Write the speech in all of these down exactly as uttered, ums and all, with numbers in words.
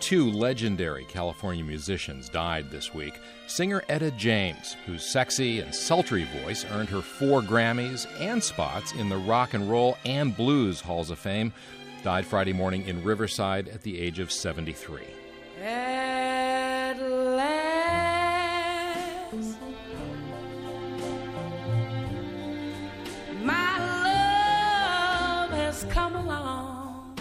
Two legendary California musicians died this week. Singer Etta James, whose sexy and sultry voice earned her four Grammys and spots in the Rock and Roll and Blues Halls of Fame, died Friday morning in Riverside at the age of seventy-three. At last, my love has come along.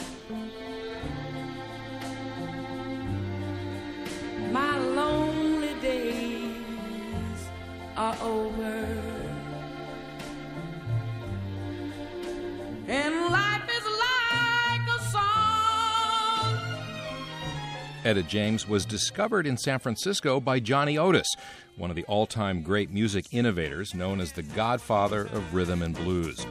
My lonely days are over, and life is like a song. Etta James was discovered in San Francisco by Johnny Otis, one of the all-time great music innovators known as the godfather of rhythm and blues.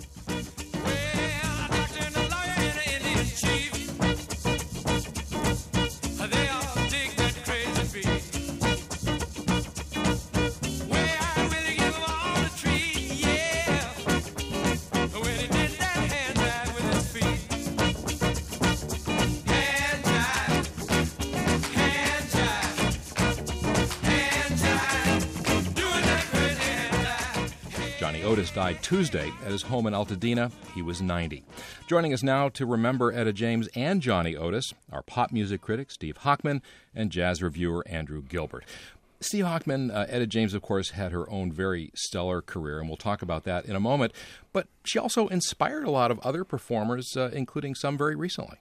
Johnny Otis died Tuesday at his home in Altadena. He was ninety. Joining us now to remember Etta James and Johnny Otis are pop music critic Steve Hochman and jazz reviewer Andrew Gilbert. Steve Hochman, uh, Etta James, of course, had her own very stellar career, and we'll talk about that in a moment. But she also inspired a lot of other performers, uh, including some very recently.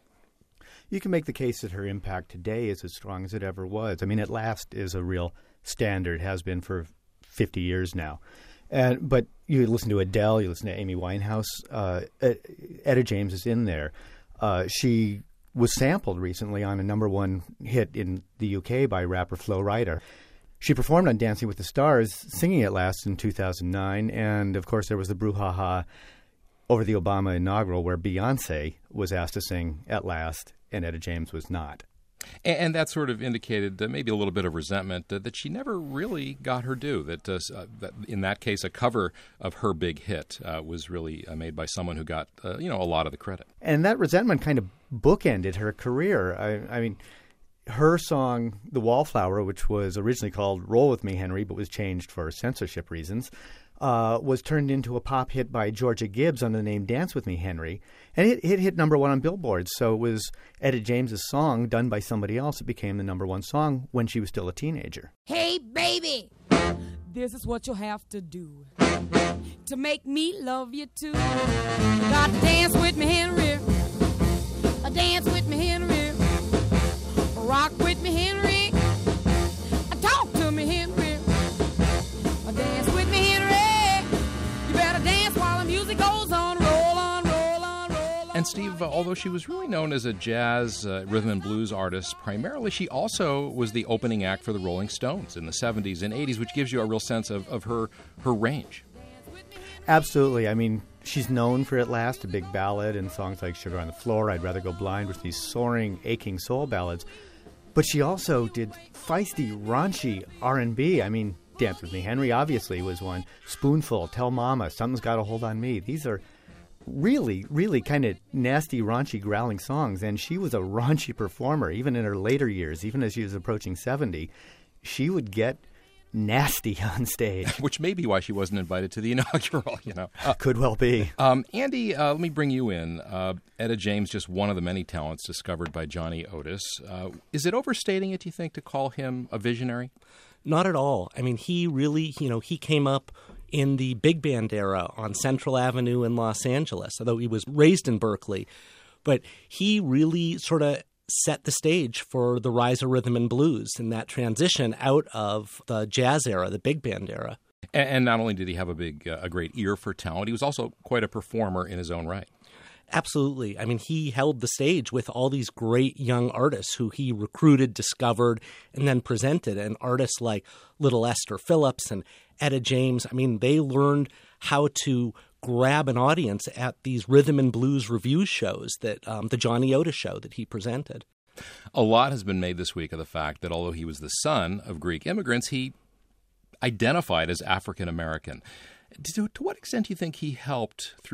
You can make the case that her impact today is as strong as it ever was. I mean, At Last is a real standard, has been for fifty years now. And, but you listen to Adele, you listen to Amy Winehouse, uh, Etta James is in there. Uh, she was sampled recently on a number one hit in the U K by rapper Flo Rida. She performed on Dancing with the Stars, singing At Last in two thousand nine, and of course there was the brouhaha over the Obama inaugural where Beyonce was asked to sing At Last and Etta James was not. And, and that sort of indicated uh, maybe a little bit of resentment uh, that she never really got her due, that, uh, uh, that in that case a cover of her big hit uh, was really uh, made by someone who got uh, you know a lot of the credit. And that resentment kind of bookended her career. I, I mean, her song, The Wallflower, which was originally called Roll With Me, Henry, but was changed for censorship reasons, uh, was turned into a pop hit by Georgia Gibbs under the name Dance With Me, Henry. And it, it hit number one on Billboard. So it was Etta James's song done by somebody else. It became the number one song when she was still a teenager. Hey, baby, this is what you'll have to do to make me love you too. You got to dance with me, Henry. Dance with me, Henry. Rock with me, Henry. Talk to me, Henry. Dance with me, Henry. You better dance while the music goes on. Roll on, roll on, roll on. And Steve, uh, although she was really known as a jazz, uh, rhythm and blues artist, primarily she also was the opening act for the Rolling Stones in the seventies and eighties, which gives you a real sense of, of her, her range. Absolutely. I mean, she's known for At Last, a big ballad, and songs like Sugar on the Floor, I'd Rather Go Blind, with these soaring, aching soul ballads. But she also did feisty, raunchy R and B. I mean, Dance With Me, Henry, obviously, was one. Spoonful, Tell Mama, Something's Got a Hold on Me. These are really, really kind of nasty, raunchy, growling songs. And she was a raunchy performer, even in her later years, even as she was approaching seventy. She would get nasty on stage. Which may be why she wasn't invited to the inaugural, you know. Uh, Could well be. Um, Andy, uh, let me bring you in. Uh, Etta James, just one of the many talents discovered by Johnny Otis. Uh, is it overstating it, do you think, to call him a visionary? Not at all. I mean, he really, you know, he came up in the big band era on Central Avenue in Los Angeles, although he was raised in Berkeley. But he really sort of set the stage for the rise of rhythm and blues and that transition out of the jazz era, the big band era. And, and not only did he have a big, uh, a great ear for talent, he was also quite a performer in his own right. Absolutely. I mean, he held the stage with all these great young artists who he recruited, discovered, and then presented. And artists like Little Esther Phillips and Etta James, I mean, they learned how to grab an audience at these rhythm and blues review shows that um, the Johnny Otis show that he presented. A lot has been made this week of the fact that although he was the son of Greek immigrants, he identified as African American. To, to what extent do you think he helped through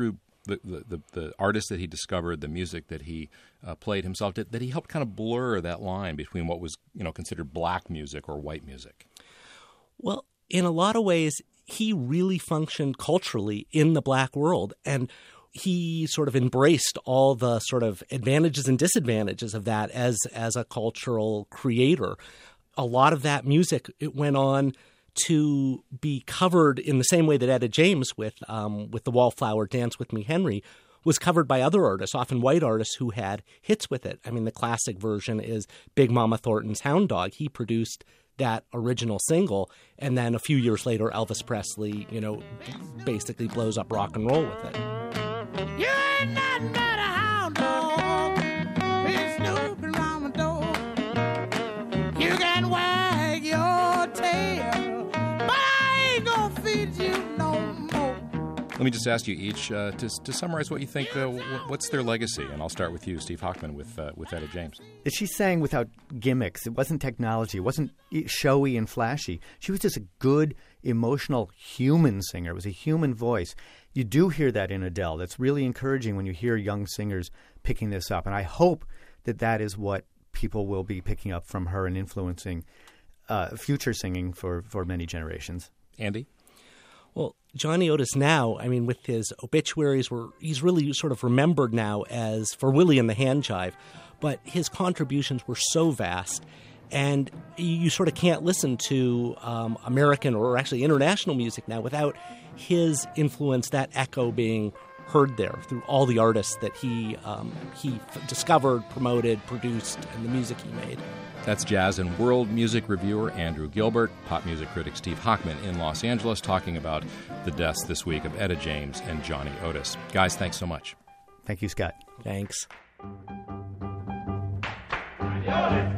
the, the, the, the artists that he discovered, the music that he uh, played himself, that, that he helped kind of blur that line between what was, you know, considered black music or white music? Well, in a lot of ways, he really functioned culturally in the black world, and he sort of embraced all the sort of advantages and disadvantages of that as as a cultural creator. A lot of that music, it went on to be covered in the same way that Etta James with um, with the Wallflower Dance With Me Henry was covered by other artists, often white artists who had hits with it. I mean, the classic version is Big Mama Thornton's Hound Dog. He produced that original single, and then a few years later, Elvis Presley, you know, basically blows up rock and roll with it. You ain't nothing but a hound dog. It's snooping around my door. You can wag your tail, but I ain't gonna feed you no more. Let me just ask you each uh, to, to summarize what you think. Uh, what's their legacy? And I'll start with you, Steve Hochman, with uh, with Etta James. She sang without gimmicks. It wasn't technology. It wasn't showy and flashy. She was just a good, emotional, human singer. It was a human voice. You do hear that in Adele. That's really encouraging when you hear young singers picking this up. And I hope that that is what people will be picking up from her and influencing uh, future singing for, for many generations. Andy? Well, Johnny Otis now, I mean, with his obituaries, were he's really sort of remembered now as for Willie and the Hand Jive, but his contributions were so vast, and you, you sort of can't listen to um, American or actually international music now without his influence, that echo being heard there through all the artists that he um, he f- discovered, promoted, produced, and the music he made. That's jazz and world music reviewer Andrew Gilbert, pop music critic Steve Hochman in Los Angeles, talking about the deaths this week of Etta James and Johnny Otis. Guys, thanks so much. Thank you, Scott. Thanks. Otis.